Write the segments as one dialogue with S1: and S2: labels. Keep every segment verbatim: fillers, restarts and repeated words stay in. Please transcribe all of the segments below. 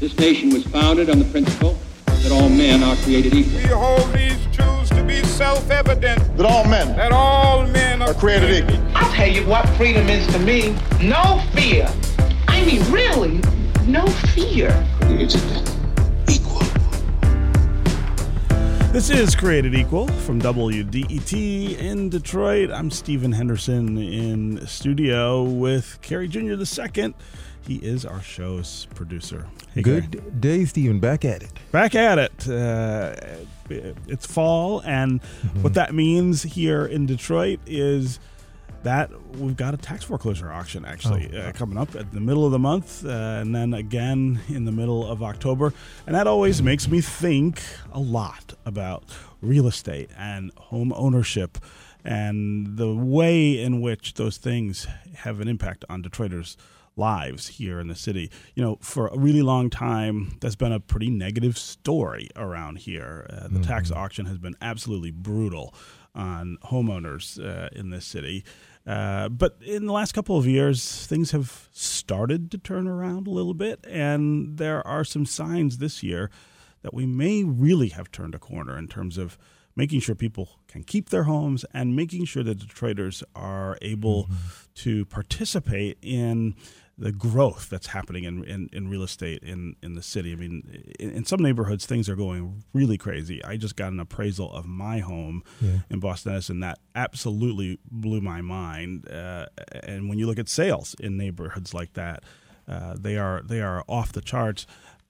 S1: This nation was founded on the principle that all men are created equal.
S2: We hold these truths to be self-evident.
S3: That all men.
S2: That all men are,
S3: are created equal.
S4: I'll tell you what freedom is to me. No fear. I mean, really, no fear.
S1: Created equal.
S5: This is Created Equal from W D E T in Detroit. I'm Stephen Henderson in studio with Kerry Junior the second. He is our show's producer. Hey,
S6: Good
S5: Gary.
S6: day, Stephen. Back at it.
S5: Back at it. Uh, it's fall, and mm-hmm. what that means here in Detroit is that we've got a tax foreclosure auction actually oh. uh, coming up at the middle of the month, uh, and then again in the middle of October. And that always makes me think a lot about real estate and home ownership and the way in which those things have an impact on Detroiters' lives here in the city. You know, for a really long time, that's been a pretty negative story around here. Uh, the mm-hmm. tax auction has been absolutely brutal on homeowners uh, in this city. Uh, but in the last couple of years, things have started to turn around a little bit, and there are some signs this year that we may really have turned a corner in terms of making sure people can keep their homes and making sure that Detroiters are able mm-hmm. to participate in the growth that's happening in, in, in real estate in, in the city. I mean, in, in some neighborhoods, things are going really crazy. I just got an appraisal of my home yeah. in Boston Edison that absolutely blew my mind. Uh, and when you look at sales in neighborhoods like that, uh, they are they are off the charts.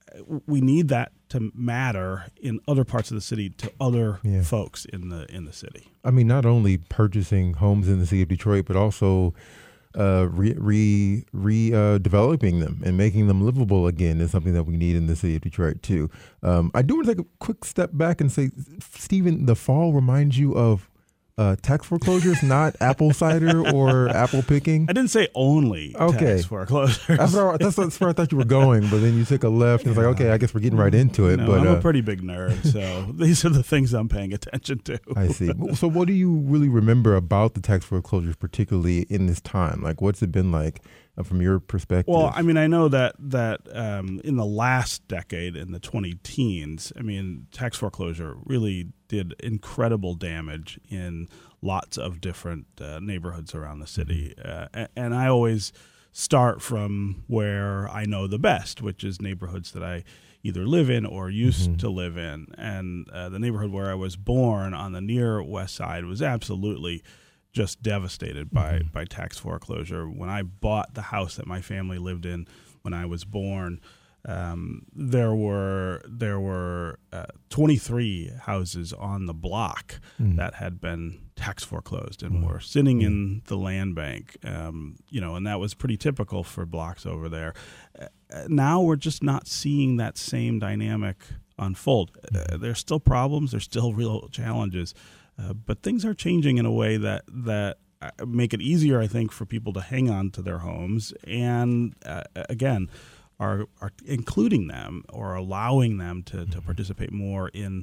S5: We need that to matter in other parts of the city to other yeah. folks in the in the city.
S6: I mean, not only purchasing homes in the city of Detroit, but also Uh, re, re, re uh, developing them and making them livable again is something that we need in the city of Detroit too. Um, I do want to take a quick step back and say, Stephen, the fall reminds you of uh, tax foreclosures, not apple cider or apple picking.
S5: I didn't say only
S6: okay.
S5: tax foreclosures.
S6: That's where, that's, that's where I thought you were going, but then you took a left and it's like, okay, I guess we're getting right into it.
S5: No,
S6: but
S5: I'm
S6: uh,
S5: a pretty big nerd, so these are the things I'm paying attention to.
S6: I see. So what do you really remember about the tax foreclosures, particularly in this time? Like, what's it been like uh, from your perspective?
S5: Well, I mean, I know that that um, in the last decade, in the twenty teens, I mean, tax foreclosure really did incredible damage in lots of different uh, neighborhoods around the city. Uh, and, and I always start from where I know the best, which is neighborhoods that I either live in or used mm-hmm. to live in. And uh, the neighborhood where I was born on the near west side was absolutely just devastated by, mm-hmm. by tax foreclosure. When I bought the house that my family lived in when I was born, Um, there were there were uh, twenty-three houses on the block mm. that had been tax foreclosed and mm. were sitting mm. in the land bank, um, you know, and that was pretty typical for blocks over there. Uh, now we're just not seeing that same dynamic unfold. Mm. Uh, there's still problems, there's still real challenges, uh, but things are changing in a way that that make it easier, I think, for people to hang on to their homes and uh, again. Are, are including them or allowing them to, to participate more in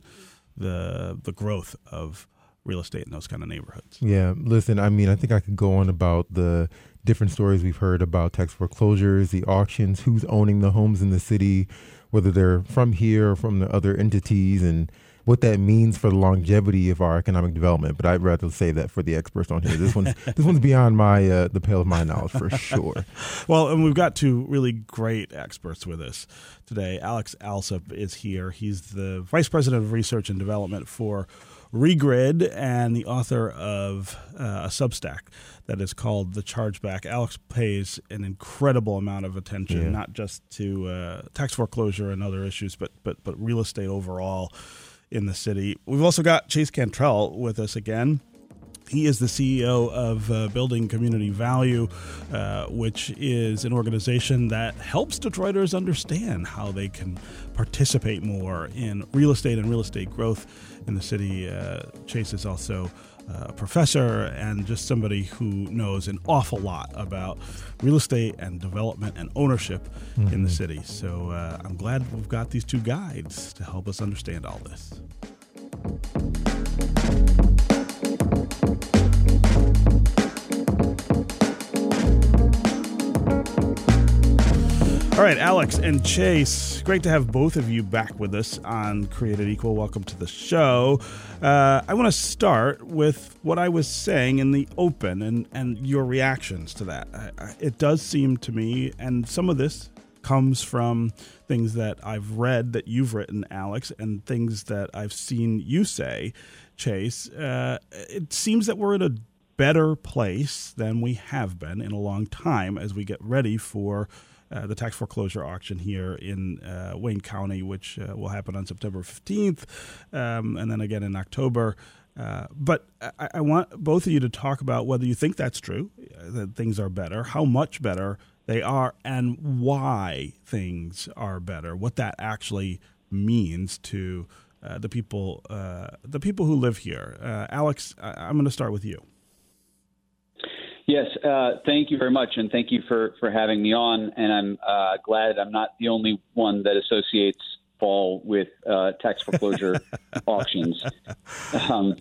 S5: the the growth of real estate in those kind of neighborhoods.
S6: Yeah, listen, I mean, I think I could go on about the different stories we've heard about tax foreclosures, the auctions, who's owning the homes in the city, whether they're from here or from the other entities, and what that means for the longevity of our economic development. But I'd rather save that for the experts on here. This one's this one's beyond my uh, the pale of my knowledge for sure.
S5: Well, and we've got two really great experts with us today. Alex Alsop is here. He's the Vice President of Research and Development for Regrid and the author of uh, a Substack that is called The Chargeback. Alex pays an incredible amount of attention, yeah. not just to uh, tax foreclosure and other issues, but but but real estate overall in the city. We've also got Chase Cantrell with us again. He is the C E O of uh, Building Community Value, uh, which is an organization that helps Detroiters understand how they can participate more in real estate and real estate growth in the city. Uh, Chase is also uh, a professor and just somebody who knows an awful lot about real estate and development and ownership mm-hmm. in the city. So uh, I'm glad we've got these two guides to help us understand all this. All right, Alex and Chase, great to have both of you back with us on Created Equal. Welcome to the show. Uh, I want to start with what I was saying in the open and, and your reactions to that. I, I, it does seem to me, and some of this comes from things that I've read that you've written, Alex, and things that I've seen you say, Chase. Uh, it seems that we're in a better place than we have been in a long time as we get ready for Uh, the tax foreclosure auction here in uh, Wayne County, which uh, will happen on September fifteenth, um, and then again in October. Uh, but I, I want both of you to talk about whether you think that's true, uh, that things are better, how much better they are, and why things are better, what that actually means to uh, the people, uh, the people who live here. Uh, Alex, I, I'm going to start with you.
S3: Yes, uh, thank you very much, and thank you for, for having me on. And I'm uh, glad I'm not the only one that associates fall with uh, tax foreclosure auctions. Um,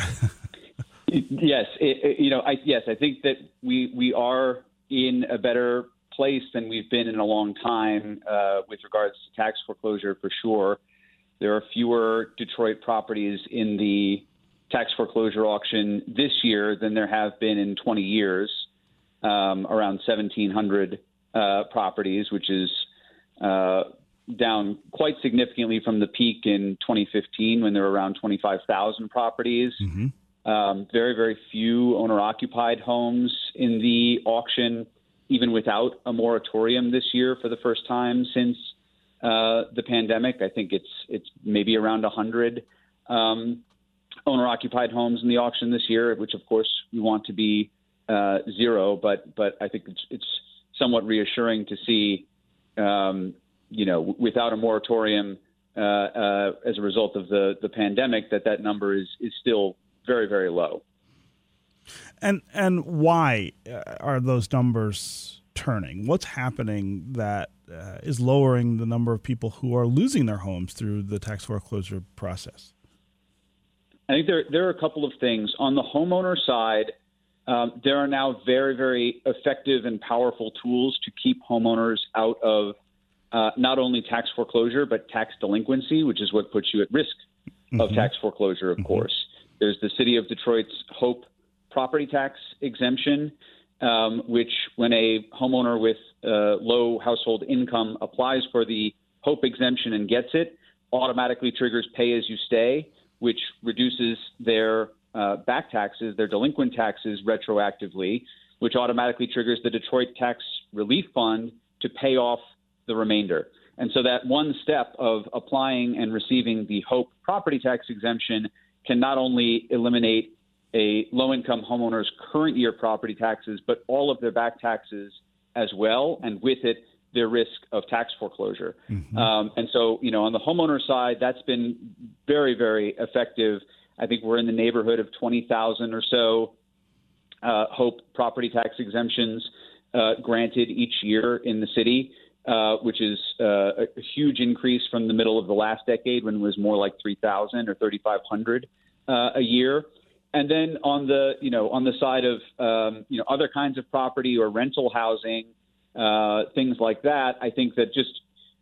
S3: yes, it, it, you know, I, yes, I think that we we are in a better place than we've been in a long time uh, with regards to tax foreclosure, for sure. There are fewer Detroit properties in the tax foreclosure auction this year than there have been in twenty years, um, around seventeen hundred uh, properties, which is uh, down quite significantly from the peak in twenty fifteen when there were around twenty-five thousand properties. Mm-hmm. Um, very, very few owner-occupied homes in the auction, even without a moratorium this year for the first time since uh, the pandemic. I think it's it's maybe around one hundred um owner-occupied homes in the auction this year, which of course we want to be uh, zero, but but I think it's, it's somewhat reassuring to see, um, you know, without a moratorium uh, uh, as a result of the, the pandemic, that that number is is still very, very low.
S5: And and why are those numbers turning? What's happening that uh, is lowering the number of people who are losing their homes through the tax foreclosure process?
S3: I think there there are a couple of things. On the homeowner side, um, there are now very, very effective and powerful tools to keep homeowners out of uh, not only tax foreclosure, but tax delinquency, which is what puts you at risk mm-hmm. of tax foreclosure, of mm-hmm. course. There's the City of Detroit's HOPE property tax exemption, um, which when a homeowner with uh, low household income applies for the HOPE exemption and gets it, automatically triggers pay as you stay, which reduces their uh, back taxes, their delinquent taxes retroactively, which automatically triggers the Detroit Tax Relief Fund to pay off the remainder. And so that one step of applying and receiving the HOPE property tax exemption can not only eliminate a low-income homeowner's current year property taxes, but all of their back taxes as well, and with it, their risk of tax foreclosure. Mm-hmm. Um, and so, you know, on the homeowner side, that's been very, very effective. I think we're in the neighborhood of twenty thousand or so uh, HOPE property tax exemptions uh, granted each year in the city, uh, which is uh, a huge increase from the middle of the last decade when it was more like three thousand or thirty-five hundred uh, a year. And then on the, you know, on the side of, um, you know, other kinds of property or rental housing, Uh, things like that, I think that just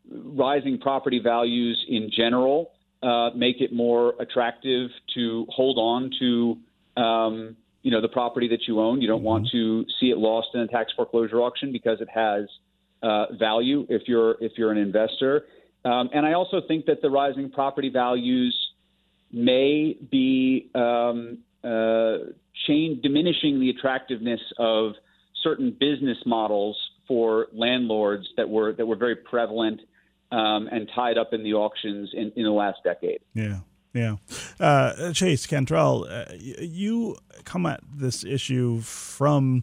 S3: rising property values in general uh, make it more attractive to hold on to, um, you know, the property that you own. You don't mm-hmm. want to see it lost in a tax foreclosure auction because it has uh, value if you're if you're an investor. Um, and I also think that the rising property values may be um, uh, change, diminishing the attractiveness of certain business models for landlords that were that were very prevalent um, and tied up in the auctions in, in the last decade.
S5: Yeah, yeah. Uh, Chase Cantrell, uh, you come at this issue from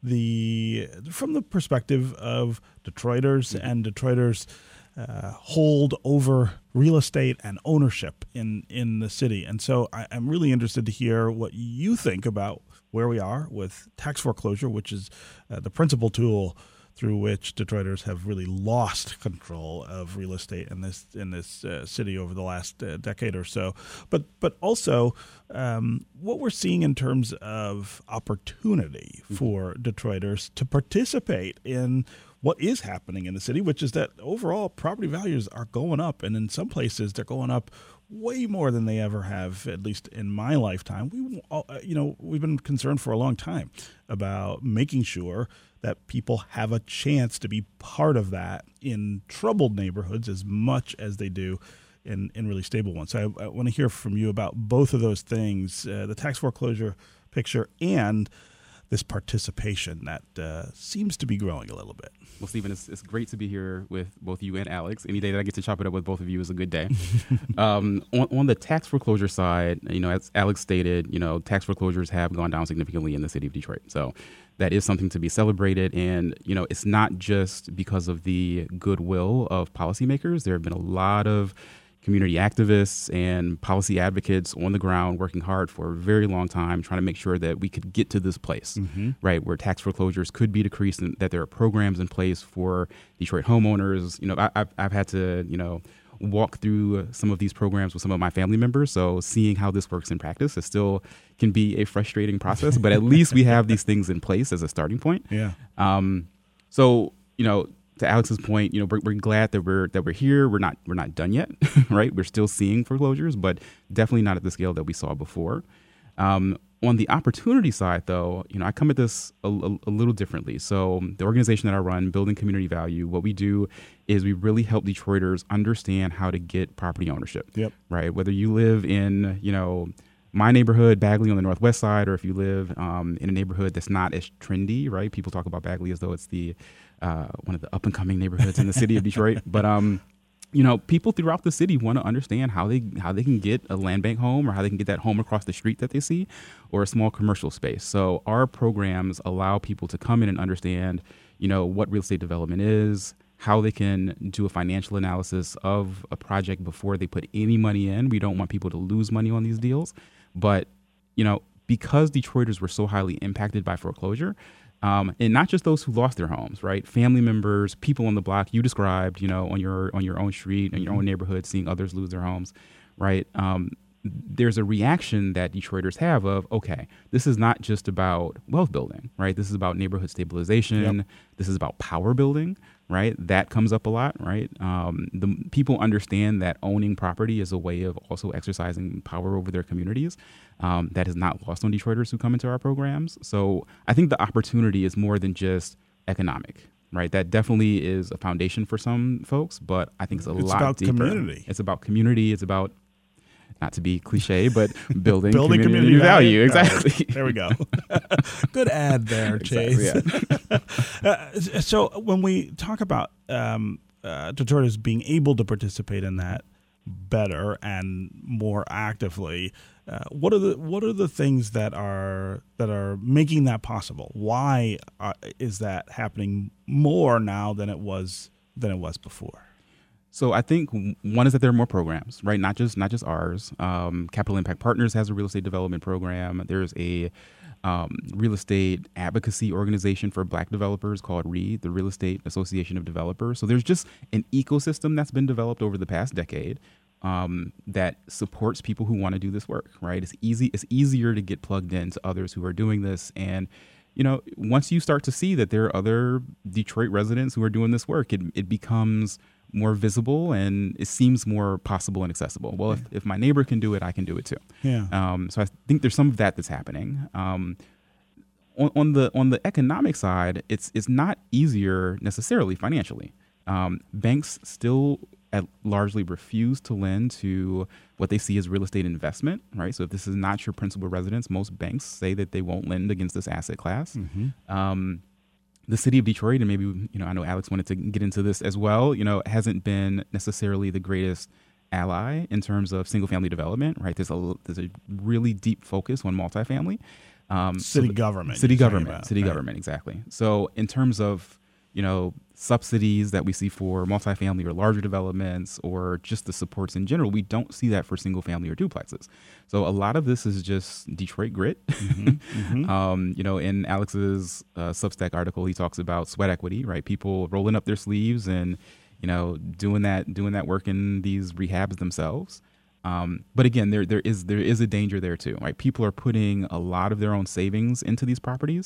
S5: the from the perspective of Detroiters mm-hmm. and Detroiters uh, hold over real estate and ownership in, in the city. And so I, I'm really interested to hear what you think about where we are with tax foreclosure, which is uh, the principal tool through which Detroiters have really lost control of real estate in this in this uh, city over the last uh, decade or so. But but also um, what we're seeing in terms of opportunity for Detroiters to participate in what is happening in the city, which is that overall property values are going up, and in some places they're going up way more than they ever have, at least in my lifetime. We, you know, we've been concerned for a long time about making sure that people have a chance to be part of that in troubled neighborhoods as much as they do in, in really stable ones. So I, I want to hear from you about both of those things, uh, the tax foreclosure picture and this participation that uh, seems to be growing a little bit.
S7: Well, Stephen, it's, it's great to be here with both you and Alex. Any day that I get to chop it up with both of you is a good day. um, on, on the tax foreclosure side, you know, as Alex stated, you know, tax foreclosures have gone down significantly in the city of Detroit. So that is something to be celebrated. And, you know, it's not just because of the goodwill of policymakers. There have been a lot of community activists and policy advocates on the ground working hard for a very long time trying to make sure that we could get to this place, mm-hmm. right, where tax foreclosures could be decreased and that there are programs in place for Detroit homeowners. You know, I, I've, I've had to, you know, walk through some of these programs with some of my family members. So seeing how this works in practice, it still can be a frustrating process, but at least we have these things in place as a starting point.
S5: Yeah.
S7: Um, so, you know, to Alex's point, you know, we're, we're glad that we're that we're here. We're not we're not done yet, right? We're still seeing foreclosures, but definitely not at the scale that we saw before. Um, on the opportunity side, though, you know, I come at this a, a, a little differently. So the organization that I run, Building Community Value, what we do is we really help Detroiters understand how to get property ownership.
S5: Yep.
S7: Right. Whether you live in, you know, my neighborhood, Bagley on the northwest side, or if you live um, in a neighborhood that's not as trendy, right? People talk about Bagley as though it's the uh, one of the up and coming neighborhoods in the city of Detroit. But um, you know, people throughout the city want to understand how they how they can get a land bank home, or how they can get that home across the street that they see, or a small commercial space. So our programs allow people to come in and understand, you know, what real estate development is, how they can do a financial analysis of a project before they put any money in. We don't want people to lose money on these deals. But, you know, because Detroiters were so highly impacted by foreclosure, um, and not just those who lost their homes, right? Family members, people on the block you described, you know, on your on your own street, in your own neighborhood, seeing others lose their homes, right? Um, there's a reaction that Detroiters have of, okay, this is not just about wealth building, right? This is about neighborhood stabilization. Yep. This is about power building, right? That comes up a lot, right? Um, the people understand that owning property is a way of also exercising power over their communities. Um, that is not lost on Detroiters who come into our programs. So I think the opportunity is more than just economic, right? That definitely is a foundation for some folks, but I think it's a
S5: it's
S7: lot
S5: about
S7: deeper.
S5: Community.
S7: It's about community. It's about, not to be cliche, but building,
S5: building
S7: community,
S5: community
S7: value.
S5: value.
S7: Exactly.
S5: There we go. Good ad there, Chase.
S7: Exactly, yeah.
S5: uh, so when we talk about um, uh, Detroiters being able to participate in that better and more actively, uh, what are the what are the things that are that are making that possible? Why uh, is that happening more now than it was than it was before?
S7: So I think one is that there are more programs, right? Not just not just ours. Um, Capital Impact Partners has a real estate development program. There's a um, real estate advocacy organization for Black developers called READ, the Real Estate Association of Developers. So there's just an ecosystem that's been developed over the past decade um, that supports people who want to do this work, right? It's easy. It's easier to get plugged into others who are doing this. And you know, once you start to see that there are other Detroit residents who are doing this work, it it becomes more visible and it seems more possible and accessible. Well, if, if my neighbor can do it, I can do it too.
S5: Yeah.
S7: Um, so I think there's some of that that's happening. Um, on, on the on the economic side, it's it's not easier necessarily financially. Um, banks still at largely refuse to lend to what they see as real estate investment, right? So if this is not your principal residence, most banks say that they won't lend against this asset class. Mm-hmm. Um, The city of Detroit, and maybe, you know, I know Alex wanted to get into this as well, you know, hasn't been necessarily the greatest ally in terms of single family development, right? There's a, there's a really deep focus on multifamily. Um,
S5: city
S7: so
S5: government.
S7: City government.
S5: About,
S7: city
S5: right?
S7: government, exactly. So in terms of, you know, subsidies that we see for multifamily or larger developments or just the supports in general, we don't see that for single family or duplexes. So a lot of this is just Detroit grit. Mm-hmm, mm-hmm. Um, you know, in Alex's uh, Substack article, he talks about sweat equity, right? People rolling up their sleeves and, you know, doing that doing that work in these rehabs themselves. Um, but again, there there is there is a danger there too, right? People are putting a lot of their own savings into these properties.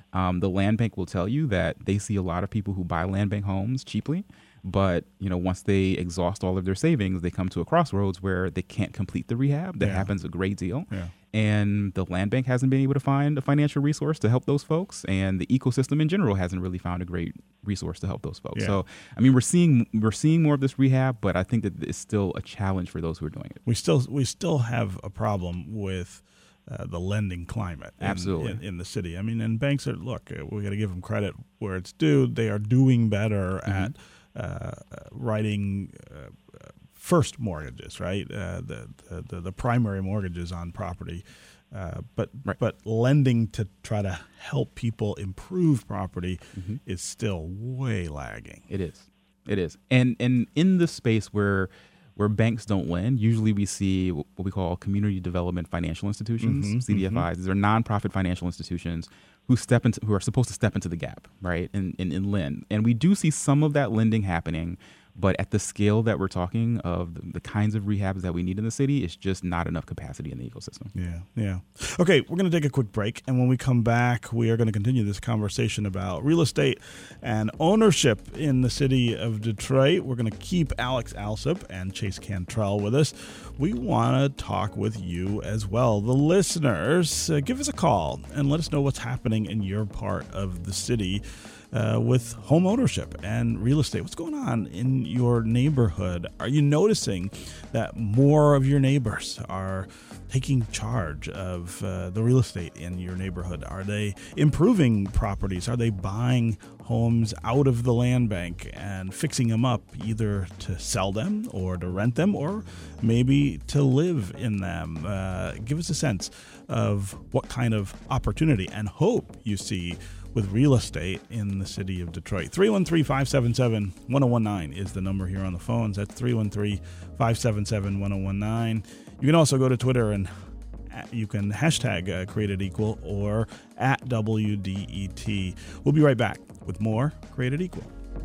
S7: Um, the land bank will tell you that they see a lot of people who buy land bank homes cheaply, but you know, once they exhaust all of their savings, they come to a crossroads where they can't complete the rehab. That
S5: Yeah.
S7: happens a great deal.
S5: Yeah.
S7: And the land bank hasn't been able to find a financial resource to help those folks, and the ecosystem in general hasn't really found a great resource to help those folks.
S5: Yeah.
S7: So, I mean, we're seeing we're seeing more of this rehab, but I think that it's still a challenge for those who are doing it.
S5: We still we still have a problem with uh, the lending climate in,
S7: Absolutely.
S5: in, in the city. I mean, and banks are, look, uh, we got to give them credit where it's due. They are doing better
S7: Mm-hmm.
S5: at uh, writing uh, first mortgages, right? Uh, the, the, the the primary mortgages on property. Uh, but
S7: Right.
S5: but lending to try to help people improve property
S7: Mm-hmm.
S5: is still way lagging.
S7: It is. It is. And and in the space where where banks don't lend, usually we see what we call community development financial institutions,
S5: Mhm,
S7: C D F Is. These are nonprofit financial institutions who step into who are supposed to step into the gap, right? And, and and lend. And we do see some of that lending happening, but at the scale that we're talking of the, the kinds of rehabs that we need in the city, it's just not enough capacity in the ecosystem.
S5: Yeah, yeah. Okay, we're going to take a quick break, and when we come back, we are going to continue this conversation about real estate and ownership in the city of Detroit. We're going to keep Alex Alsop and Chase Cantrell with us. We want to talk with you as well, the listeners. Uh, give us a call and let us know what's happening in your part of the city. Uh, with home ownership and real estate. What's going on in your neighborhood? Are you noticing that more of your neighbors are taking charge of uh, the real estate in your neighborhood? Are they improving properties? Are they buying homes out of the land bank and fixing them up either to sell them or to rent them or maybe to live in them? Uh, give us a sense of what kind of opportunity and hope you see with real estate in the city of Detroit. three one three, five seven seven, one oh one nine is the number here on the phones. That's three one three, five seven seven, one oh one nine. You can also go to Twitter and you can hashtag uh, Created Equal or at W D E T. We'll be right back with more Created Equal.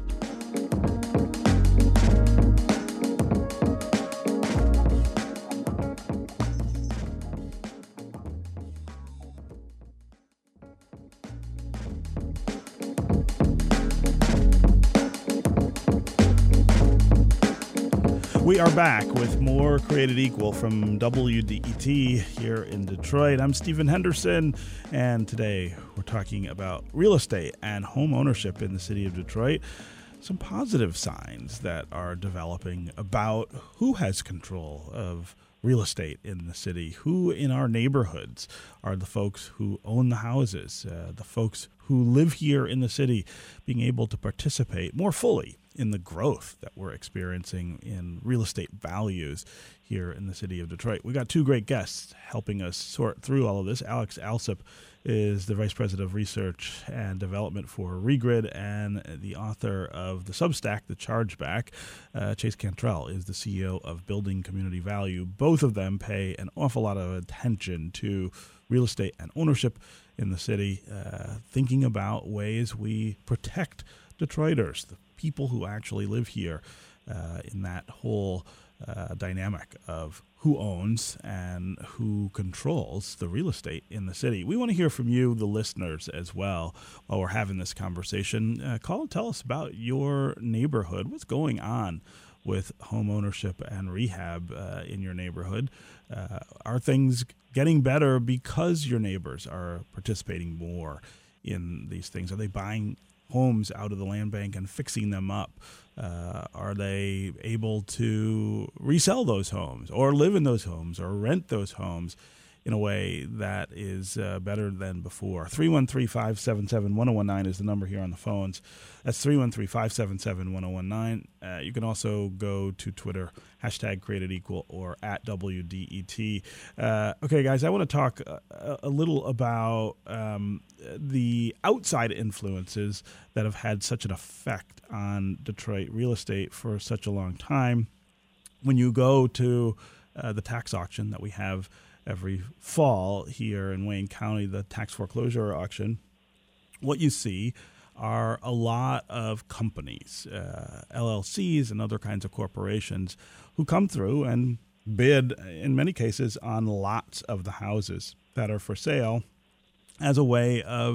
S5: We are back with more Created Equal from W D E T here in Detroit. I'm Stephen Henderson, and today we're talking about real estate and home ownership in the city of Detroit. Some positive signs that are developing about who has control of real estate in the city, who in our neighborhoods are the folks who own the houses, uh, the folks who live here in the city being able to participate more fully in the growth that we're experiencing in real estate values here in the city of Detroit. We got two great guests helping us sort through all of this. Alex Alsop is the Vice President of Research and Development for Regrid and the author of the Substack, The Chargeback. Uh, Chase Cantrell is the C E O of Building Community Value. Both of them pay an awful lot of attention to real estate and ownership in the city, uh, thinking about ways we protect Detroiters, the people who actually live here, uh, in that whole uh, dynamic of who owns and who controls the real estate in the city. We want to hear from you, the listeners, as well, while we're having this conversation. Uh, call and tell us about your neighborhood. What's going on with home ownership and rehab uh, in your neighborhood? Uh, are things getting better because your neighbors are participating more in these things? Are they buying homes out of the land bank and fixing them up? Uh, are they able to resell those homes or live in those homes or rent those homes in a way that is uh, better than before? three one three, five seven seven, one oh one nine is the number here on the phones. That's three one three, five seven seven, one oh one nine. Uh, you can also go to Twitter, hashtag Created Equal or at W D E T. Uh, okay, guys, I want to talk a, a little about um, the outside influences that have had such an effect on Detroit real estate for such a long time. When you go to uh, the tax auction that we have every fall here in Wayne County, the tax foreclosure auction, what you see are a lot of companies, uh, L L Cs and other kinds of corporations who come through and bid, in many cases, on lots of the houses that are for sale as a way of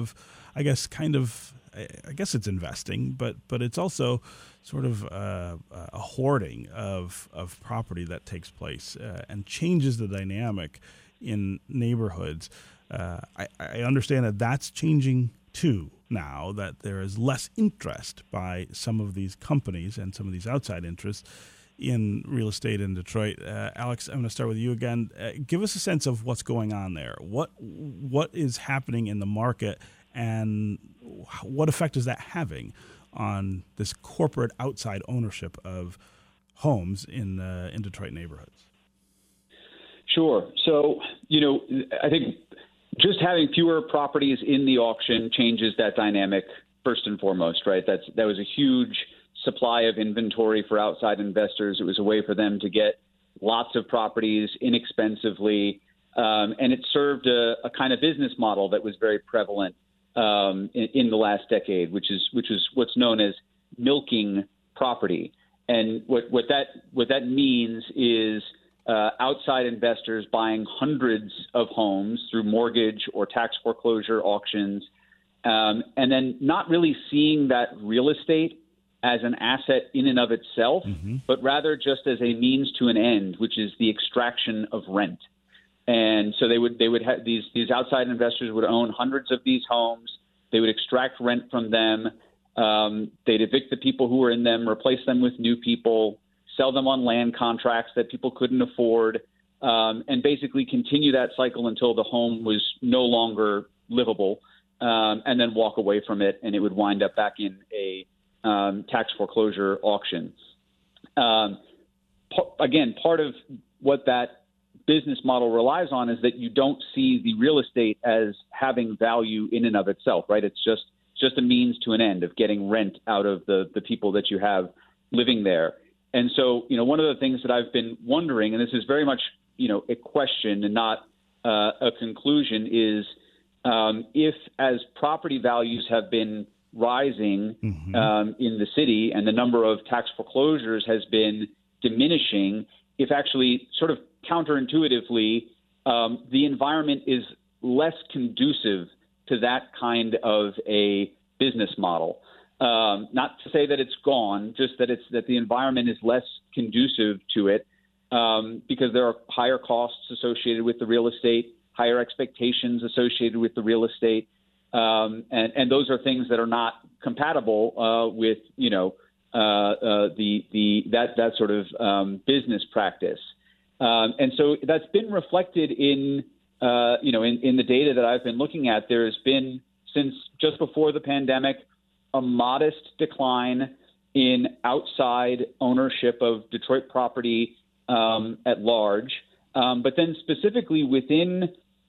S5: I guess, kind of, I guess it's investing, but but it's also sort of uh, a hoarding of of property that takes place uh, and changes the dynamic in neighborhoods. Uh, I, I understand that that's changing too now, that there is less interest by some of these companies and some of these outside interests in real estate in Detroit. Uh, Alex, I'm going to start with you again. Uh, give us a sense of what's going on there. What what is happening in the market, and what effect is that having on this corporate outside ownership of homes in uh, in Detroit neighborhoods?
S3: Sure. So, you know, I think just having fewer properties in the auction changes that dynamic first and foremost, right? That's that was a huge supply of inventory for outside investors. It was a way for them to get lots of properties inexpensively, um, and it served a, a kind of business model that was very prevalent um, in, in the last decade, which is which is what's known as milking property. And what, what that what that means is uh, outside investors buying hundreds of homes through mortgage or tax foreclosure auctions, um, and then not really seeing that real estate as an asset in and of itself, mm-hmm. but rather just as a means to an end, which is the extraction of rent. And so they would they would have these these outside investors would own hundreds of these homes. They would extract rent from them. Um, they'd evict the people who were in them, replace them with new people, sell them on land contracts that people couldn't afford, um, and basically continue that cycle until the home was no longer livable, um, and then walk away from it, and it would wind up back in a Um, tax foreclosure auction. Um, p- again, part of what that business model relies on is that you don't see the real estate as having value in and of itself, right? It's just just a means to an end of getting rent out of the the people that you have living there. And so, you know, one of the things that I've been wondering, and this is very much, you know, a question and not uh, a conclusion, is um, if as property values have been rising mm-hmm. um, in the city and the number of tax foreclosures has been diminishing, if actually sort of counterintuitively um, the environment is less conducive to that kind of a business model. Um, not to say that it's gone, just that it's that the environment is less conducive to it um, because there are higher costs associated with the real estate, higher expectations associated with the real estate. Um, and, and those are things that are not compatible uh, with, you know, uh, uh, the the that that sort of um, business practice. Um, and so that's been reflected in, uh, you know, in, in the data that I've been looking at. There has been, since just before the pandemic, a modest decline in outside ownership of Detroit property um, at large, um, but then specifically within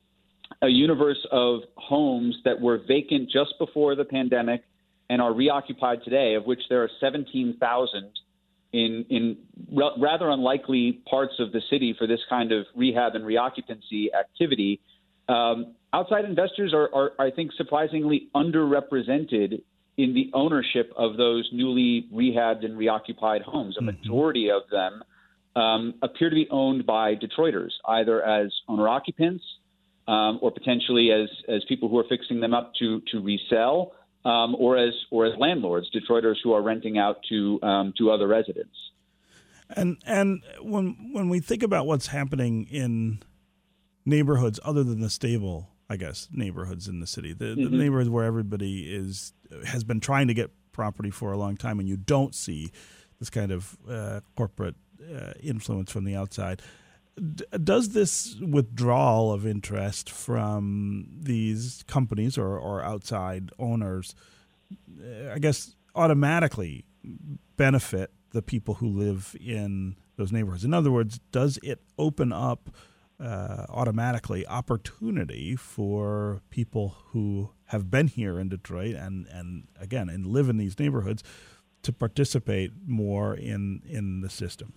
S3: a universe of homes that were vacant just before the pandemic and are reoccupied today, of which there are seventeen thousand in in r- rather unlikely parts of the city for this kind of rehab and reoccupancy activity. Um, outside investors are, are, I think, surprisingly underrepresented in the ownership of those newly rehabbed and reoccupied homes. A majority of them um, appear to be owned by Detroiters, either as owner-occupants um, or potentially as as people who are fixing them up to to resell, um, or as or as landlords, Detroiters who are renting out to um, to other residents.
S5: And and when when we think about what's happening in neighborhoods other than the stable, I guess, neighborhoods in the city, the, mm-hmm. the neighborhoods where everybody is has been trying to get property for a long time, and you don't see this kind of uh, corporate uh, influence from the outside. D- does this withdrawal of interest from these companies or, or outside owners, uh, I guess, automatically benefit the people who live in those neighborhoods? In other words, does it open up Uh, automatically opportunity for people who have been here in Detroit and, and again, and live in these neighborhoods to participate more in, in the system?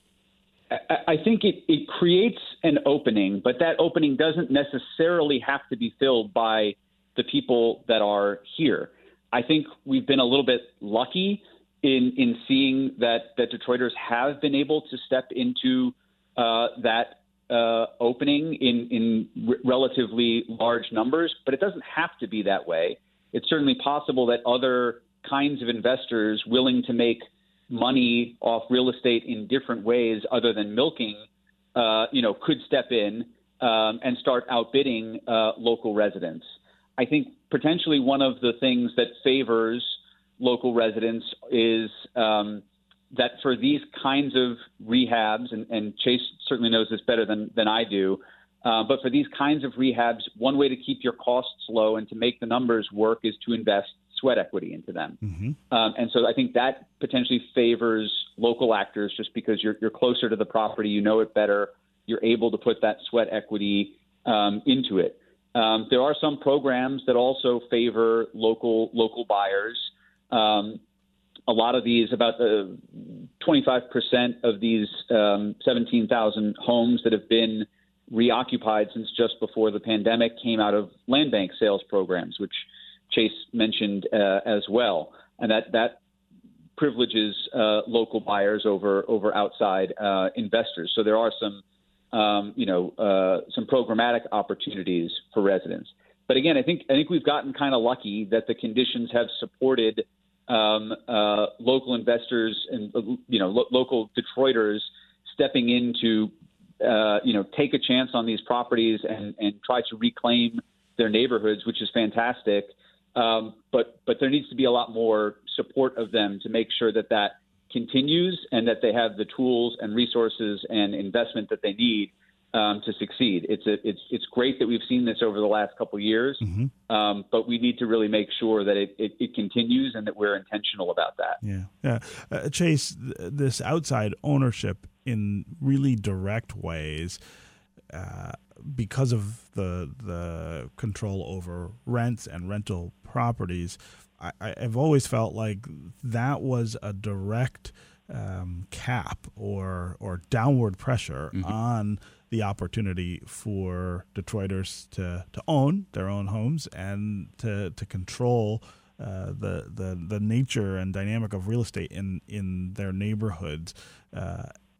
S3: I, I think it, it creates an opening, but that opening doesn't necessarily have to be filled by the people that are here. I think we've been a little bit lucky in, in seeing that, that Detroiters have been able to step into uh, that Uh, opening in, in r- relatively large numbers, but it doesn't have to be that way. it's certainly possible that other kinds of investors willing to make money off real estate in different ways other than milking, uh, you know, could step in um, and start outbidding uh, local residents. I think potentially one of the things that favors local residents is um, that for these kinds of rehabs, and, and Chase certainly knows this better than, than I do, uh, but for these kinds of rehabs, one way to keep your costs low and to make the numbers work is to invest sweat equity into them. Mm-hmm. Um, and so I think that potentially favors local actors just because you're, you're closer to the property, you know it better, you're able to put that sweat equity um, into it. Um, there are some programs that also favor local local buyers. Um, a lot of these, about uh, twenty-five percent of these um, seventeen thousand homes that have been reoccupied since just before the pandemic came out of land bank sales programs, which Chase mentioned uh, as well, and that that privileges uh, local buyers over over outside uh, investors. So there are some, um, you know, uh, some programmatic opportunities for residents. But again, I think I think we've gotten kind of lucky that the conditions have supported um, uh, local investors and you know lo- local Detroiters stepping in to uh, you know take a chance on these properties and and try to reclaim their neighborhoods, which is fantastic. Um, but but there needs to be a lot more support of them to make sure that that continues and that they have the tools and resources and investment that they need um, to succeed. It's a, it's it's great that we've seen this over the last couple of years, mm-hmm. um, but we need to really make sure that it, it, it continues and that we're intentional about that.
S5: Yeah, yeah. Uh, Chase, th- this outside ownership in really direct ways. Uh, because of the the control over rents and rental properties, I, I've always felt like that was a direct um, cap or or downward pressure mm-hmm. on the opportunity for Detroiters to, to own their own homes and to to control uh, the the the nature and dynamic of real estate in in their neighborhoods. Uh,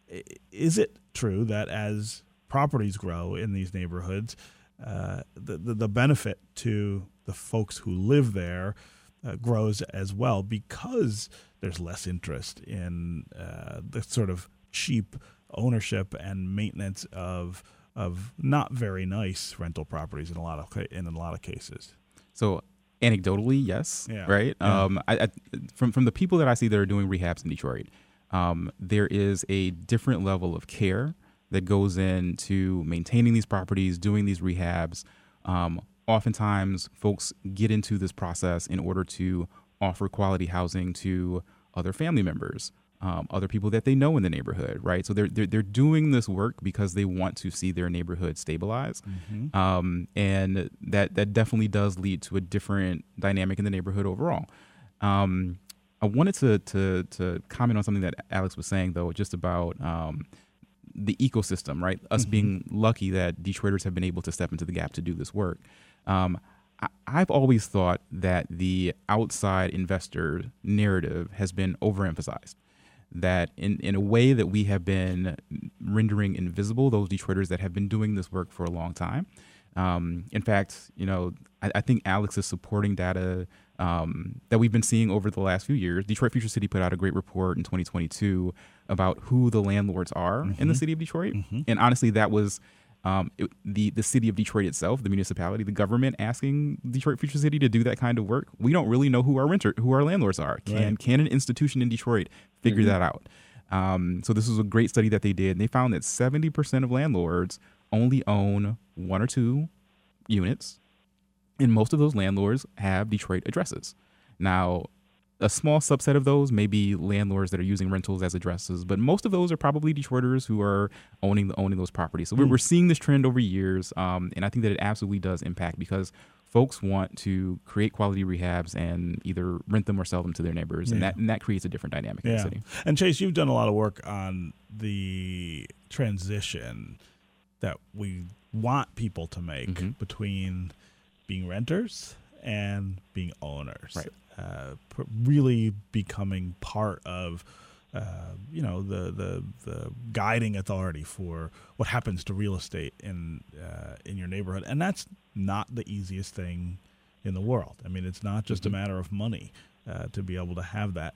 S5: is it true that as properties grow in these neighborhoods, uh, the, the the benefit to the folks who live there uh, grows as well because there's less interest in uh, the sort of cheap ownership and maintenance of of not very nice rental properties in a lot of in a lot of cases.
S7: So anecdotally, yes,
S5: yeah.
S7: right.
S5: Yeah.
S7: Um, I, I, from from the people that I see that are doing rehabs in Detroit, um, there is a different level of care that goes into maintaining these properties, doing these rehabs. Um, oftentimes, folks get into this process in order to offer quality housing to other family members, um, other people that they know in the neighborhood, right? So they're, they're they're doing this work because they want to see their neighborhood stabilize, mm-hmm. um, and that that definitely does lead to a different dynamic in the neighborhood overall. Um, I wanted to to to comment on something that Alex was saying though, just about Um, the ecosystem, right? Us mm-hmm. being lucky that Detroiters have been able to step into the gap to do this work. Um, I, I've always thought that the outside investor narrative has been overemphasized, that in, in a way that we have been rendering invisible those Detroiters that have been doing this work for a long time. Um, in fact, you know, I, I think Alex is supporting data um, that we've been seeing over the last few years. Detroit Future City put out a great report in twenty twenty-two about who the landlords are mm-hmm. in the city of Detroit. Mm-hmm. And honestly, that was um, it, the, the city of Detroit itself, the municipality, the government asking Detroit Future City to do that kind of work. We don't really know who our renter, who our landlords are. Can, right. can an institution in Detroit figure mm-hmm. that out? Um, so this was a great study that they did. And they found that seventy percent of landlords only own one or two units, and most of those landlords have Detroit addresses. Now, a small subset of those may be landlords that are using rentals as addresses, but most of those are probably Detroiters who are owning the, owning those properties. So mm. we're, we're seeing this trend over years, um, and I think that it absolutely does impact because folks want to create quality rehabs and either rent them or sell them to their neighbors, yeah. and that and that creates a different dynamic
S5: yeah.
S7: in the city.
S5: And Chase, you've done a lot of work on the transition that we want people to make mm-hmm. between being renters and being owners.
S7: Right.
S5: Uh, really becoming part of, uh, you know, the, the the guiding authority for what happens to real estate in uh, in your neighborhood, and that's not the easiest thing in the world. I mean, it's not just mm-hmm. a matter of money uh, to be able to have that.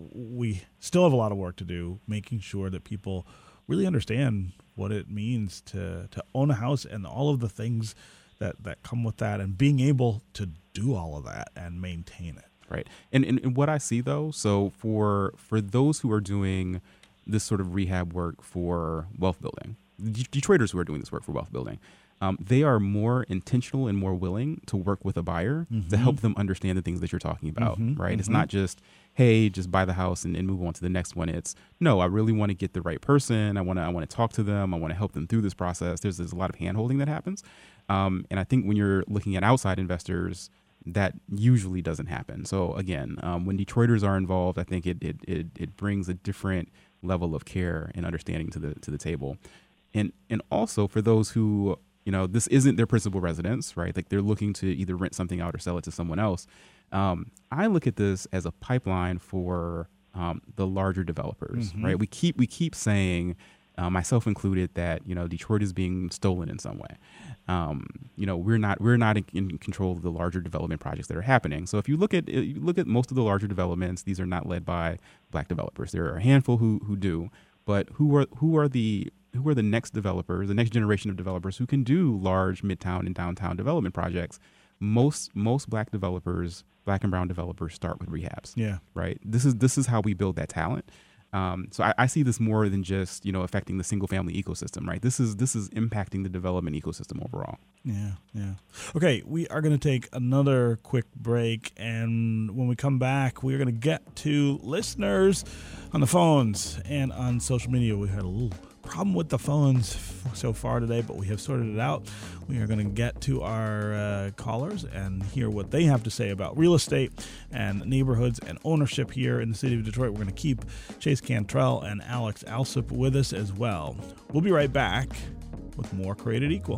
S5: We still have a lot of work to do, making sure that people really understand what it means to, to own a house and all of the things that, that come with that, and being able to do all of that and maintain it.
S7: Right. And, and, and what I see, though, so for for those who are doing this sort of rehab work for wealth building, Detroiters who are doing this work for wealth building, um, they are more intentional and more willing to work with a buyer mm-hmm. to help them understand the things that you're talking about, mm-hmm. right? Mm-hmm. It's not just, hey, just buy the house and, and move on to the next one. It's, no, I really want to get the right person. I want to I want to talk to them. I want to help them through this process. There's, there's a lot of hand-holding that happens. Um, and I think when you're looking at outside investors, that usually doesn't happen. So again, um, when Detroiters are involved, I think it, it it it brings a different level of care and understanding to the to the table. And and also for those who, you know, this isn't their principal residence, right? Like they're looking to either rent something out or sell it to someone else. Um, I look at this as a pipeline for um, the larger developers, mm-hmm. right? We keep we keep saying, uh, myself included, that, you know, Detroit is being stolen in some way. Um, you know, we're not we're not in, in control of the larger development projects that are happening. So if you look at you look at most of the larger developments, these are not led by Black developers. There are a handful who who do, but who are who are the who are the next developers, the next generation of developers who can do large midtown and downtown development projects? Most most Black developers, Black and brown developers, start with rehabs.
S5: Yeah,
S7: right. This is this is how we build that talent. Um, so I, I see this more than just, you know, affecting the single family ecosystem, right? This is this is impacting the development ecosystem overall.
S5: Yeah, yeah. Okay, we are going to take another quick break, and when we come back, we're going to get to listeners on the phones and on social media. We had a little problem with the phones so far today, but we have sorted it out. We are going to get to our uh, callers and hear what they have to say about real estate and neighborhoods and ownership here in the city of Detroit. We're going to keep Chase Cantrell and Alex Alsop with us as well. We'll be right back with more Created Equal.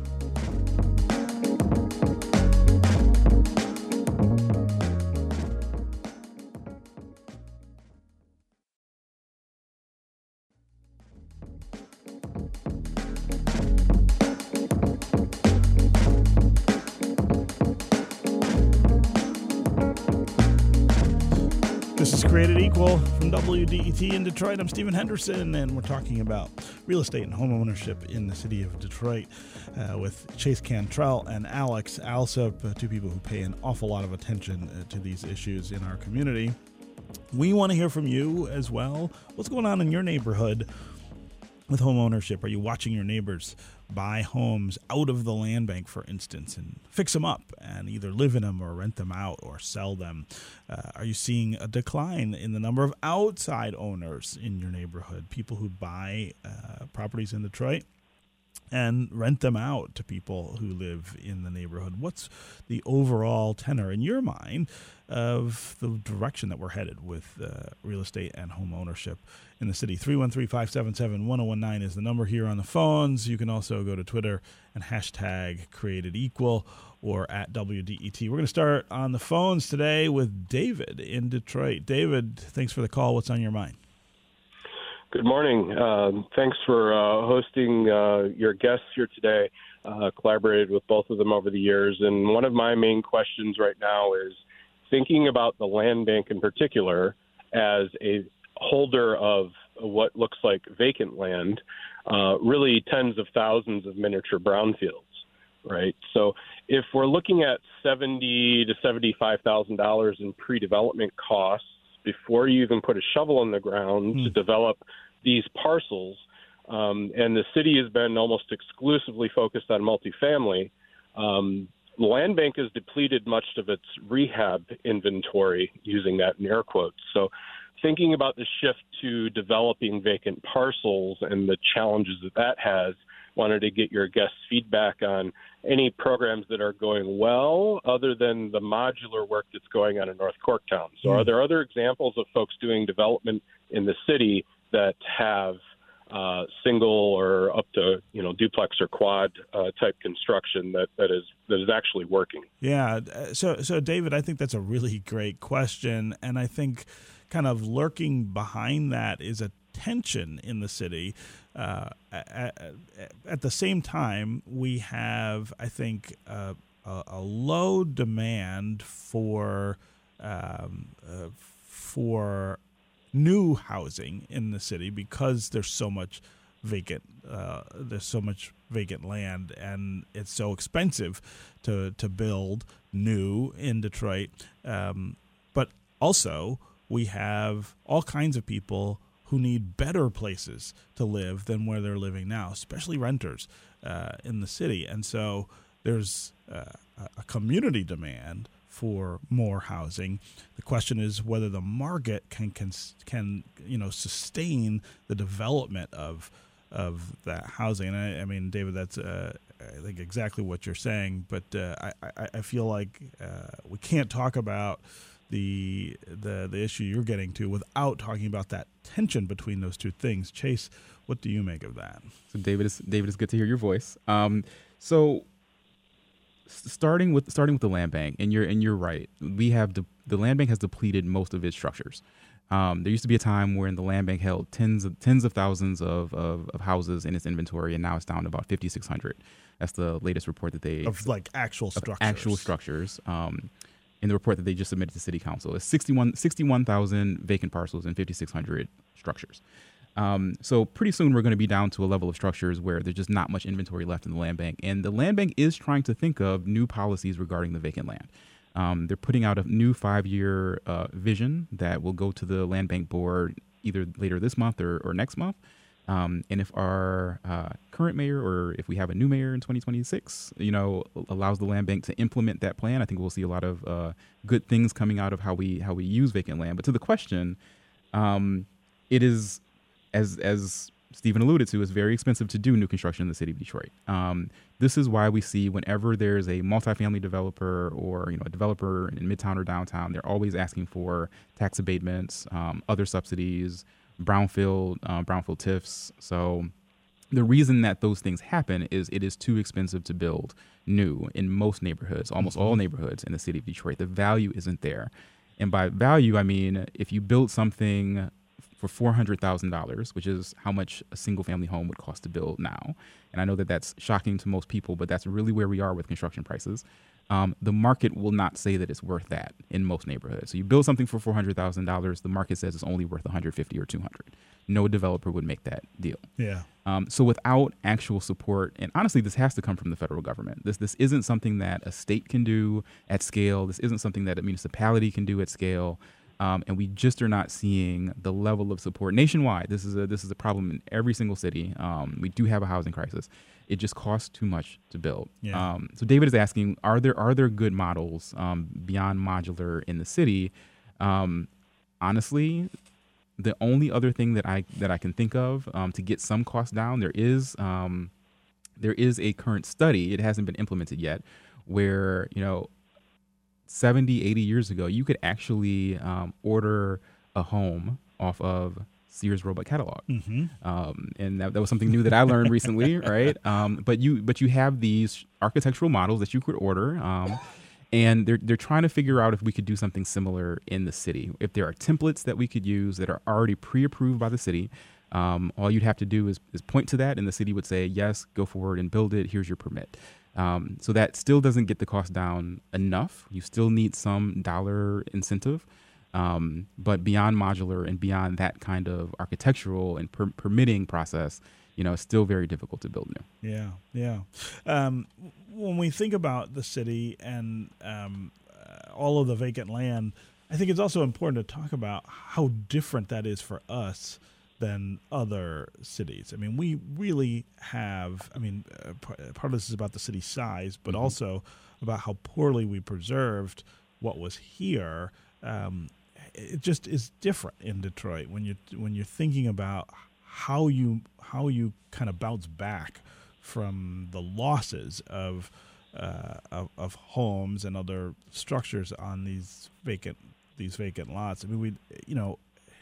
S5: Created Equal from W D E T in Detroit. I'm Stephen Henderson, and we're talking about real estate and home ownership in the city of Detroit uh, with Chase Cantrell and Alex Alsop, uh, two people who pay an awful lot of attention uh, to these issues in our community. We want to hear from you as well. What's going on in your neighborhood with home ownership? Are you watching your neighbors buy homes out of the land bank, for instance, and fix them up and either live in them or rent them out or sell them? Uh, are you seeing a decline in the number of outside owners in your neighborhood, people who buy uh, properties in Detroit and rent them out to people who live in the neighborhood? What's the overall tenor in your mind of the direction that we're headed with uh, real estate and home ownership in the city? three one three, five seven seven, one oh one nine is the number here on the phones. You can also go to Twitter and hashtag Created Equal or at W D E T. We're going to start on the phones today with David in Detroit. David, thanks for the call. What's on your mind?
S8: Good morning. Um, thanks for uh, hosting uh, your guests here today. Uh, collaborated with both of them over the years. And one of my main questions right now is thinking about the land bank in particular as a holder of what looks like vacant land, uh, really tens of thousands of miniature brownfields, right? So if we're looking at seventy thousand to seventy-five thousand dollars in pre-development costs before you even put a shovel in the ground mm. to develop these parcels, um, and the city has been almost exclusively focused on multifamily, um, the land bank has depleted much of its rehab inventory, using that in air quotes. So thinking about the shift to developing vacant parcels and the challenges that that has, wanted to get your guests' feedback on any programs that are going well other than the modular work that's going on in North Corktown. So mm. are there other examples of folks doing development in the city that have uh, single or up to, you know, duplex or quad uh, type construction that, that is that is actually working?
S5: Yeah. So, so David, I think that's a really great question. And I think kind of lurking behind that is a tension in the city. Uh, at, at the same time, we have, I think, uh, a, a low demand for um, uh, for new housing in the city because there's so much vacant uh, there's so much vacant land, and it's so expensive to to build new in Detroit. Um, but also we have all kinds of people who need better places to live than where they're living now, especially renters uh, in the city. And so there's uh, a community demand for more housing. The question is whether the market can can, can you know sustain the development of of that housing. And I, I mean, David, that's uh, I think exactly what you're saying. But uh, I, I I feel like uh, we can't talk about the the the issue you're getting to without talking about that tension between those two things. Chase, what do you make of that?
S7: So David, is David, it's good to hear your voice. Um, so starting with starting with the land bank, and you're and you're right. We have de- the land bank has depleted most of its structures. Um, there used to be a time when the land bank held tens of tens of thousands of, of, of houses in its inventory, and now it's down to about fifty-six hundred. That's the latest report that they
S5: of like actual structures.
S7: Actual structures. Um, in the report that they just submitted to City Council, it's sixty-one thousand vacant parcels and fifty-six hundred structures. Um, so pretty soon we're going to be down to a level of structures where there's just not much inventory left in the land bank. And the land bank is trying to think of new policies regarding the vacant land. Um, they're putting out a new five-year uh, vision that will go to the land bank board either later this month or, or next month. Um, and if our uh, current mayor, or if we have a new mayor in twenty twenty-six, you know, allows the land bank to implement that plan, I think we'll see a lot of uh, good things coming out of how we how we use vacant land. But to the question, um, it is, as as Stephen alluded to, it's very expensive to do new construction in the city of Detroit. Um, this is why we see whenever there's a multifamily developer or you know a developer in Midtown or downtown, they're always asking for tax abatements, um, other subsidies, brownfield, uh, brownfield T I Fs. So the reason that those things happen is it is too expensive to build new in most neighborhoods, almost all neighborhoods in the city of Detroit. The value isn't there. And by value, I mean, if you build something for four hundred thousand dollars, which is how much a single family home would cost to build now. And I know that that's shocking to most people, but that's really where we are with construction prices. Um, the market will not say that it's worth that in most neighborhoods. So you build something for four hundred thousand dollars, the market says it's only worth one hundred fifty or two hundred. No developer would make that deal.
S5: Yeah.
S7: Um, so without actual support, and honestly, this has to come from the federal government. This this isn't something that a state can do at scale. This isn't something that a municipality can do at scale. Um, and we just are not seeing the level of support nationwide. This is a this is a problem in every single city. Um, we do have a housing crisis. It just costs too much to build.
S5: Yeah.
S7: Um, so David is asking, are there are there good models um, beyond modular in the city? Um, honestly, the only other thing that I that I can think of um, to get some costs down, there is um, there is a current study. It hasn't been implemented yet, where you know. seventy, eighty years ago, you could actually um, order a home off of Sears Roebuck catalog. Mm-hmm. Um, and that, that was something new that I learned recently, right? Um, but you but you have these architectural models that you could order, um, and they're they're trying to figure out if we could do something similar in the city. If there are templates that we could use that are already pre-approved by the city, um, all you'd have to do is, is point to that, and the city would say, yes, go forward and build it. Here's your permit. Um, so that still doesn't get the cost down enough. You still need some dollar incentive. Um, but beyond modular and beyond that kind of architectural and per- permitting process, you know, it's still very difficult to build new.
S5: Yeah, yeah. Um, when we think about the city and um, uh, all of the vacant land, I think it's also important to talk about how different that is for us than other cities. I mean, we really have, I mean, uh, part, part of this is about the city size, but mm-hmm. also about how poorly we preserved what was here. Um, it just is different in Detroit when you when you're thinking about how you how you kind of bounce back from the losses of uh, of, of homes and other structures on these vacant these vacant lots. I mean, we you know.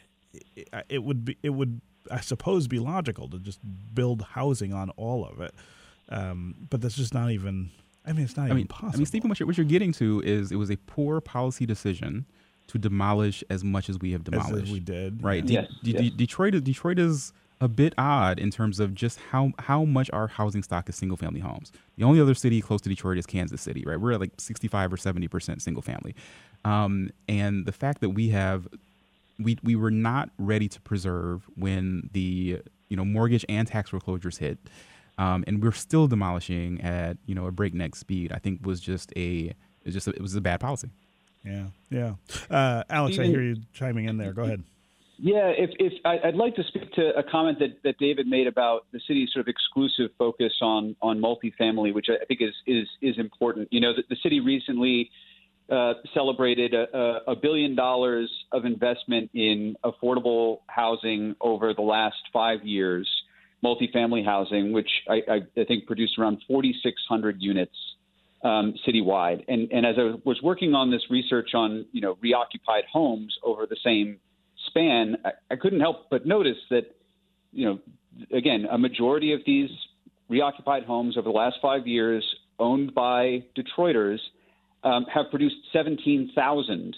S5: It, it would be, it would, I suppose, be logical to just build housing on all of it, um, but that's just not even. I mean, it's not
S7: I
S5: even
S7: mean,
S5: possible.
S7: I mean, Stephen, what you're, what you're getting to is it was a poor policy decision to demolish as much as we have demolished.
S5: As we did,
S7: right?
S3: Yes,
S7: De-
S3: yes.
S7: De- Detroit, is, Detroit is a bit odd in terms of just how how much our housing stock is single family homes. The only other city close to Detroit is Kansas City, right? We're at like sixty-five or seventy percent single family. Um, and the fact that we have, we we were not ready to preserve when the, you know, mortgage and tax foreclosures hit. Um, and we're still demolishing at, you know, a breakneck speed, I think was just a, it was just a, it was a bad policy.
S5: Yeah. Yeah. Uh, Alex, I hear you chiming in there. Go ahead.
S3: Yeah, if, if I, I'd like to speak to a comment that, that David made about the city's sort of exclusive focus on on multifamily, which I think is is is important. You know, the, the city recently uh, celebrated a, a billion dollars of investment in affordable housing over the last five years, multifamily housing, which I, I, I think produced around forty-six hundred units um, citywide. And and as I was working on this research on, you know, reoccupied homes over the same span, I, I couldn't help but notice that, you know, again, a majority of these reoccupied homes over the last five years owned by Detroiters um, have produced seventeen thousand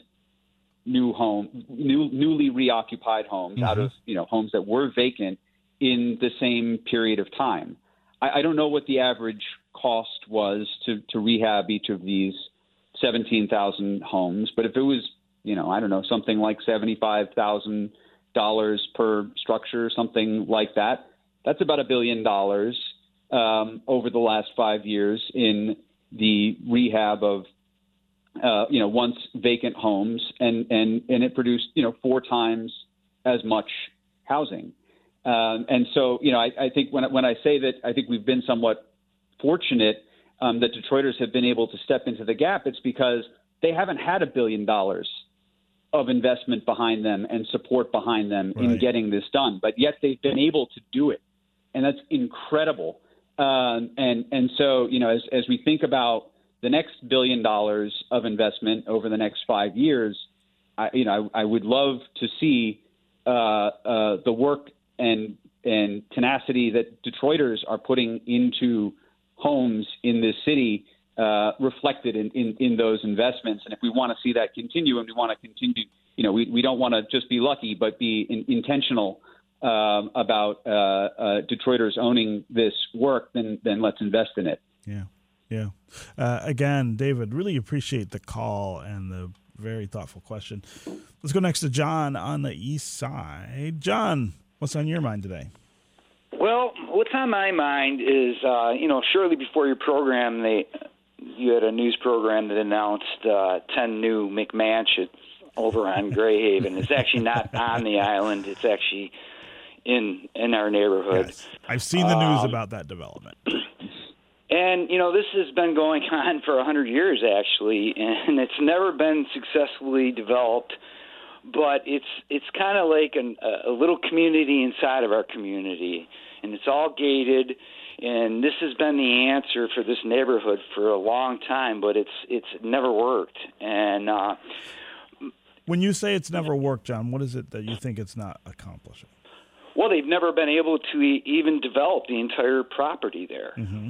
S3: new home, new, newly reoccupied homes mm-hmm. out of, you know, homes that were vacant in the same period of time. I, I don't know what the average cost was to, to rehab each of these seventeen thousand homes, but if it was, you know, I don't know, something like seventy-five thousand dollars per structure, something like that. That's about a billion dollars um, over the last five years in the rehab of, uh, you know, once vacant homes. And, and, and it produced, you know, four times as much housing. Um, and so, you know, I, I think when, when I say that I think we've been somewhat fortunate um, that Detroiters have been able to step into the gap, it's because they haven't had a billion dollars of investment behind them and support behind them right. in getting this done. But yet they've been able to do it. And that's incredible. Um, and, and so, you know, as, as we think about the next billion dollars of investment over the next five years, I, you know, I, I would love to see uh, uh, the work and, and tenacity that Detroiters are putting into homes in this city Uh, reflected in, in, in those investments. And if we want to see that continue and we want to continue, you know, we, we don't want to just be lucky, but be in, intentional um, about uh, uh, Detroiters owning this work, then, then let's invest in it.
S5: Yeah. Yeah. Uh, again, David, really appreciate the call and the very thoughtful question. Let's go next to John on the east side. John, what's on your mind today?
S9: Well, what's on my mind is, uh, you know, shortly before your program, they you had a news program that announced uh, ten new McMansions over on Greyhaven. It's actually not on the island. It's actually in in our neighborhood.
S5: Yes. I've seen the news
S9: um,
S5: about that development.
S9: And, you know, this has been going on for one hundred years, actually, and it's never been successfully developed. But it's it's kind of like an, a little community inside of our community, and it's all gated. And this has been the answer for this neighborhood for a long time, but it's it's never worked. And uh,
S5: when you say it's never worked, John, what is it that you think it's not accomplishing?
S9: Well, they've never been able to e- even develop the entire property there. Mm-hmm.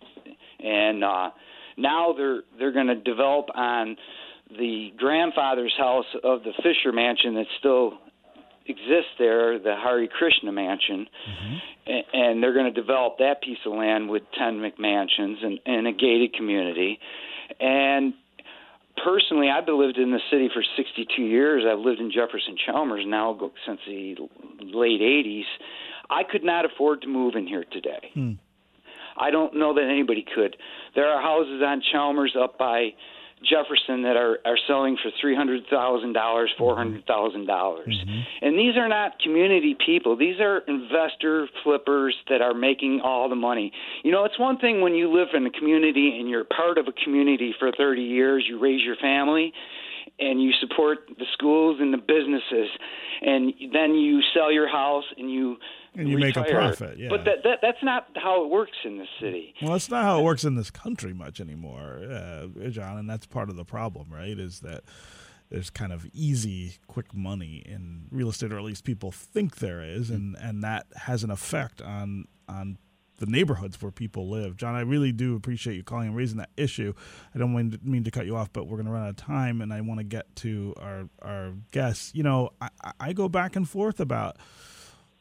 S9: And uh, now they're they're going to develop on the grandfather's house of the Fisher Mansion that still exists there, the Hare Krishna Mansion, mm-hmm. and, and they're going to develop that piece of land with ten McMansions and, and a gated community. And personally, I've lived in the city for sixty-two years. I've lived in Jefferson Chalmers now since the late eighties. I could not afford to move in here today. Hmm. I don't know that anybody could. There are houses on Chalmers up by Jefferson that are, are selling for three hundred thousand dollars, four hundred thousand dollars. Mm-hmm. And these are not community people. These are investor flippers that are making all the money. You know, it's one thing when you live in a community and you're part of a community for thirty years, you raise your family, and you support the schools and the businesses, and then you sell your house and you
S5: And you
S9: retire.
S5: make a profit, yeah.
S9: But that, that that's not how it works in this city.
S5: Well, that's not how it works in this country much anymore, uh, John, and that's part of the problem, right, is that there's kind of easy, quick money in real estate, or at least people think there is, and, and that has an effect on on the neighborhoods where people live. John, I really do appreciate you calling and raising that issue. I don't mean to, mean to cut you off, but we're going to run out of time, and I want to get to our, our guests. You know, I, I go back and forth about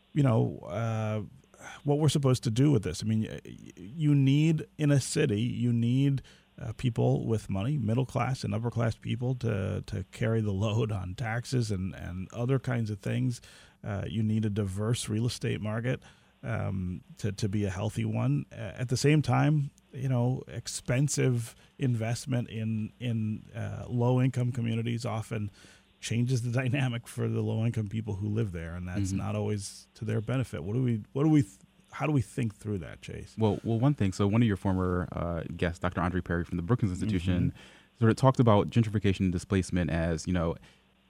S5: you know, uh, what we're supposed to do with this. I mean, you need, in a city, you need uh, people with money, middle class and upper class people to, to carry the load on taxes and, and other kinds of things. Uh, you need a diverse real estate market um, to, to be a healthy one. Uh, at the same time, you know, expensive investment in, in uh, low-income communities often changes the dynamic for the low-income people who live there, and that's mm-hmm. not always to their benefit. What do we? What do we? How do we think through that, Chase?
S7: Well, well, one thing. So, one of your former uh, guests, Doctor Andre Perry from the Brookings Institution, mm-hmm. sort of talked about gentrification and displacement as, you know,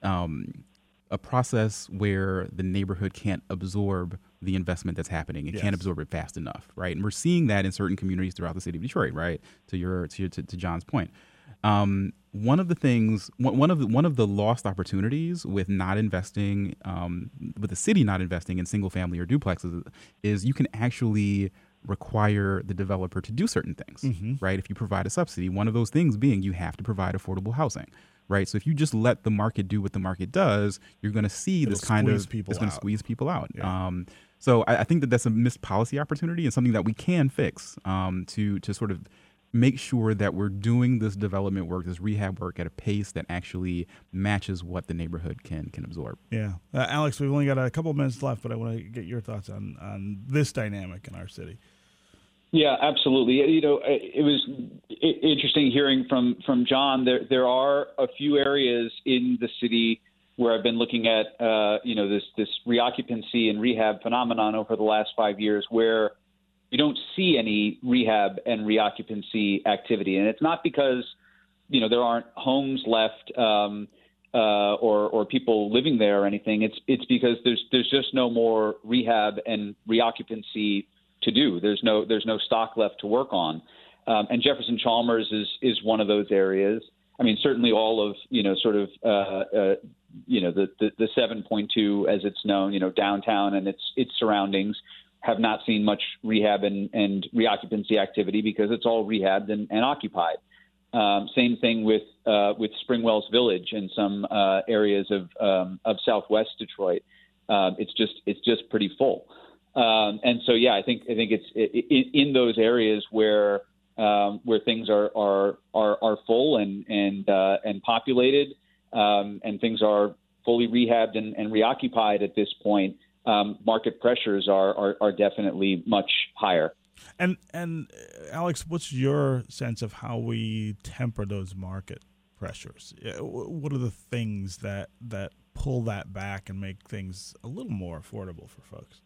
S7: um, a process where the neighborhood can't absorb the investment that's happening. It yes. can't absorb it fast enough, right? And we're seeing that in certain communities throughout the city of Detroit, right? To your to your, to, to John's point. Um, one of the things, one of the, one of the lost opportunities with not investing, um, with the city not investing in single family or duplexes, is you can actually require the developer to do certain things, mm-hmm. right? If you provide a subsidy, one of those things being you have to provide affordable housing, right? So if you just let the market do what the market does, you're going to see
S5: It'll
S7: this kind of,
S5: people
S7: it's going to
S5: out.
S7: squeeze people out.
S5: Yeah.
S7: Um, so I, I think that that's a missed policy opportunity and something that we can fix um, to to sort of make sure that we're doing this development work, this rehab work at a pace that actually matches what the neighborhood can can absorb.
S5: Yeah. Uh, Alex, we've only got a couple of minutes left, but I want to get your thoughts on, on this dynamic in our city.
S3: Yeah, absolutely. You know, it was interesting hearing from, from John. There there are a few areas in the city where I've been looking at, uh, you know, this, this reoccupancy and rehab phenomenon over the last five years where you don't see any rehab and reoccupancy activity. And it's not because, you know, there aren't homes left um, uh, or or people living there or anything. It's it's because there's there's just no more rehab and reoccupancy to do. There's no there's no stock left to work on. Um, and Jefferson Chalmers is is one of those areas. I mean, certainly all of, you know, sort of, uh, uh, you know, the, the, the seven point two, as it's known, you know, downtown and its its surroundings, have not seen much rehab and, and reoccupancy activity because it's all rehabbed and, and occupied. Um, same thing with uh, with Springwells Village and some uh, areas of um, of Southwest Detroit. Uh, it's just it's just pretty full. Um, and so, yeah, I think I think it's in, in those areas where um, where things are are are, are full and and uh, and populated, um, and things are fully rehabbed and, and reoccupied at this point. Um, market pressures are, are are definitely much higher.
S5: And and Alex, what's your sense of how we temper those market pressures? What are the things that that pull that back and make things a little more affordable for folks?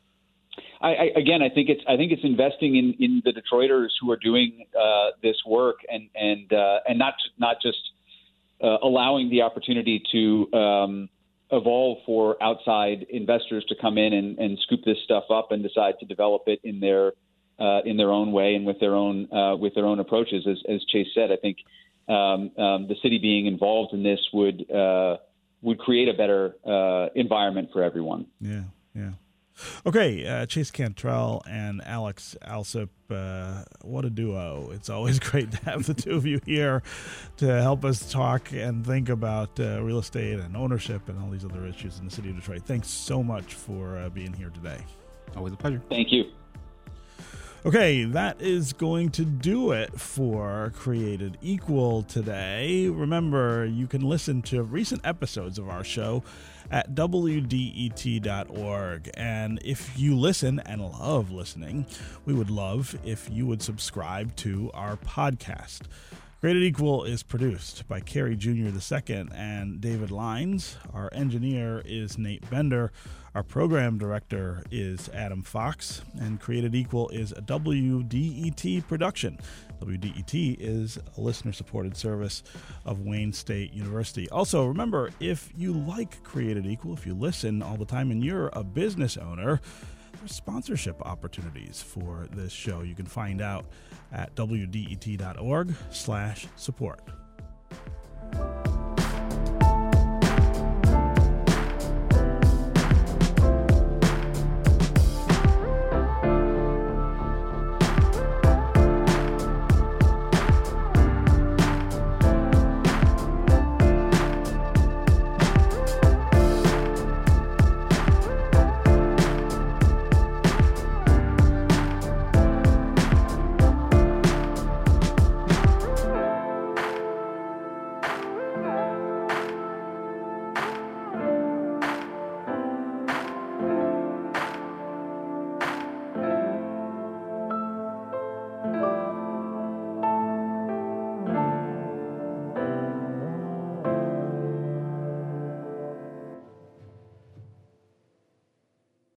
S3: I, I, again, I think it's I think it's investing in, in the Detroiters who are doing uh, this work and and uh, and not not just uh, allowing the opportunity to um, evolve for outside investors to come in and, and scoop this stuff up and decide to develop it in their uh, in their own way and with their own uh, with their own approaches. As, as Chase said, I think um, um, the city being involved in this would uh, would create a better uh, environment for everyone.
S5: Yeah, yeah. Okay, uh, Chase Cantrell and Alex Alsup, uh, what a duo. It's always great to have the two of you here to help us talk and think about uh, real estate and ownership and all these other issues in the city of Detroit. Thanks so much for uh, being here today.
S7: Always a pleasure.
S3: Thank you.
S5: Okay, that is going to do it for Created Equal today. Remember, you can listen to recent episodes of our show at W D E T dot org. And if you listen and love listening, we would love if you would subscribe to our podcast. Created Equal is produced by Kerry Junior the Second and David Lines. Our engineer is Nate Bender. Our program director is Adam Fox. And Created Equal is a W D E T production. W D E T is a listener-supported service of Wayne State University. Also, remember, if you like Created Equal, if you listen all the time and you're a business owner, there's sponsorship opportunities for this show. You can find out at W D E T dot org slash support.